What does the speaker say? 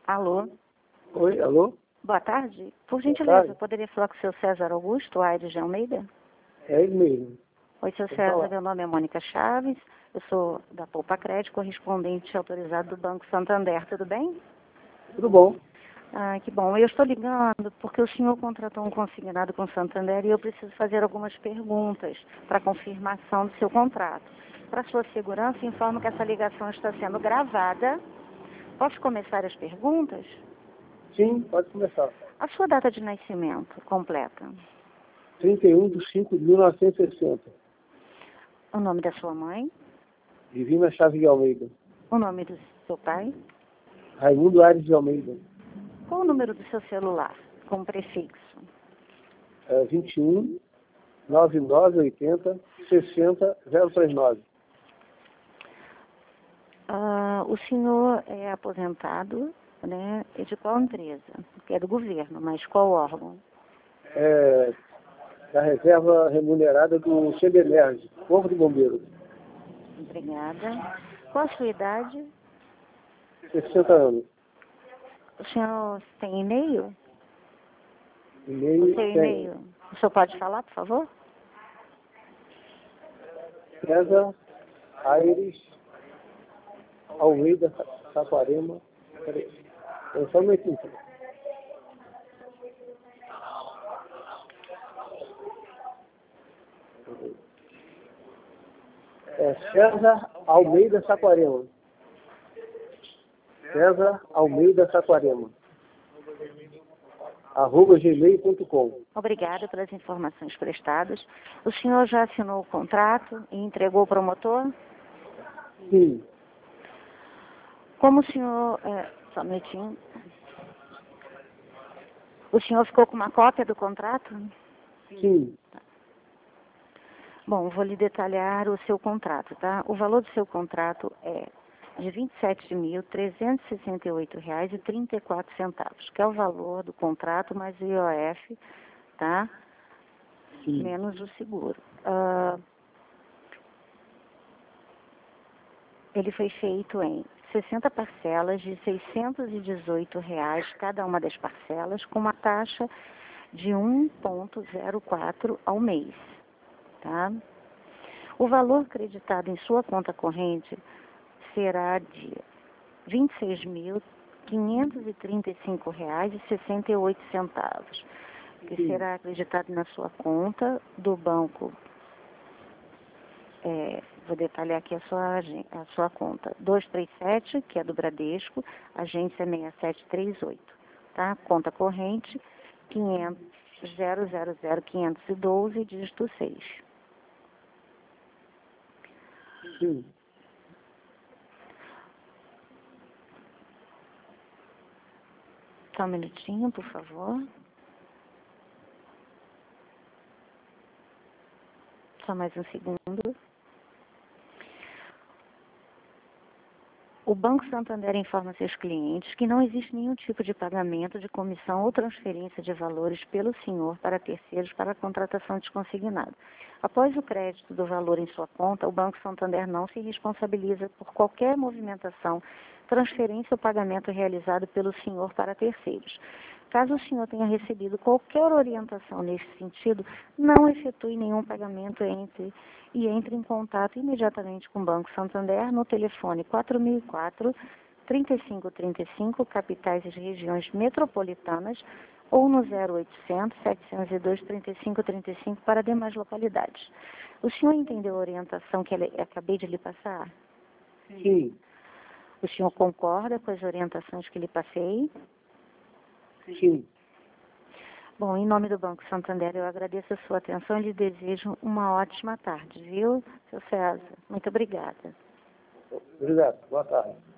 Alô? Oi, alô? Boa tarde. Por Boa gentileza, tarde. poderia falar com o seu César Augusto Aires de Almeida? É ele mesmo. Oi, seu Pode César, falar. meu nome é Mônica Chaves, eu sou da Poupa Crédito, correspondente autorizado do Banco Santander, tudo bem? Tudo bom? Ah, que bom. Eu estou ligando porque o senhor contratou um consignado com o Santander e eu preciso fazer algumas perguntas para confirmação do seu contrato. Para sua segurança, informo que essa ligação está sendo gravada. Posso começar as perguntas? Sim, pode começar. A sua data de nascimento completa? 31/5/1960. O nome da sua mãe? Divina Chaves de Almeida. O nome do seu pai? Raimundo Aires de Almeida. Qual o número do seu celular, com prefixo? 21 9980 60 039. O senhor é aposentado, né? E de qual empresa? Que é do governo, mas qual órgão? Da reserva remunerada do CBMERG, Corpo de Bombeiros. Obrigada. Qual a sua idade? 60 anos. O senhor tem e-mail? E-mail O seu tem. e-mail? O senhor pode falar, por favor? César Aires Almeida Saquarema. Peraí. Só um momentinho. César Almeida Saquarema. César Almeida Saquarema. @gmail.com. Obrigada pelas informações prestadas. O senhor já assinou o contrato e entregou ao promotor? Sim. Como o senhor... só um minutinho. O senhor ficou com uma cópia do contrato? Sim. Bom, vou lhe detalhar o seu contrato, tá? O valor do seu contrato é de R$ 27.368,34, que é o valor do contrato mais o IOF, tá? Sim. Menos o seguro. Ele foi feito em 60 parcelas de R$ 618, cada uma das parcelas, com uma taxa de 1,04 ao mês, tá? O valor creditado em sua conta corrente será de R$ 26.535,68, que será acreditado na sua conta do banco. Vou detalhar aqui a sua conta. 237, que é do Bradesco, agência 6738, tá? Conta corrente 0000512, dígito 6. Sim. Só um minutinho, por favor. Só mais um segundo. O Banco Santander informa seus clientes que não existe nenhum tipo de pagamento de comissão ou transferência de valores pelo senhor para terceiros para a contratação de consignado. Após o crédito do valor em sua conta, o Banco Santander não se responsabiliza por qualquer movimentação, transferência ou pagamento realizado pelo senhor para terceiros. Caso o senhor tenha recebido qualquer orientação nesse sentido, não efetue nenhum pagamento entre em contato imediatamente com o Banco Santander no telefone 4004-3535, capitais e regiões metropolitanas, ou no 0800-702-3535 para demais localidades. O senhor entendeu a orientação que acabei de lhe passar? Sim. O senhor concorda com as orientações que lhe passei? Sim. Bom, em nome do Banco Santander, eu agradeço a sua atenção e lhe desejo uma ótima tarde, viu, seu César? Muito obrigada. Obrigado. Boa tarde.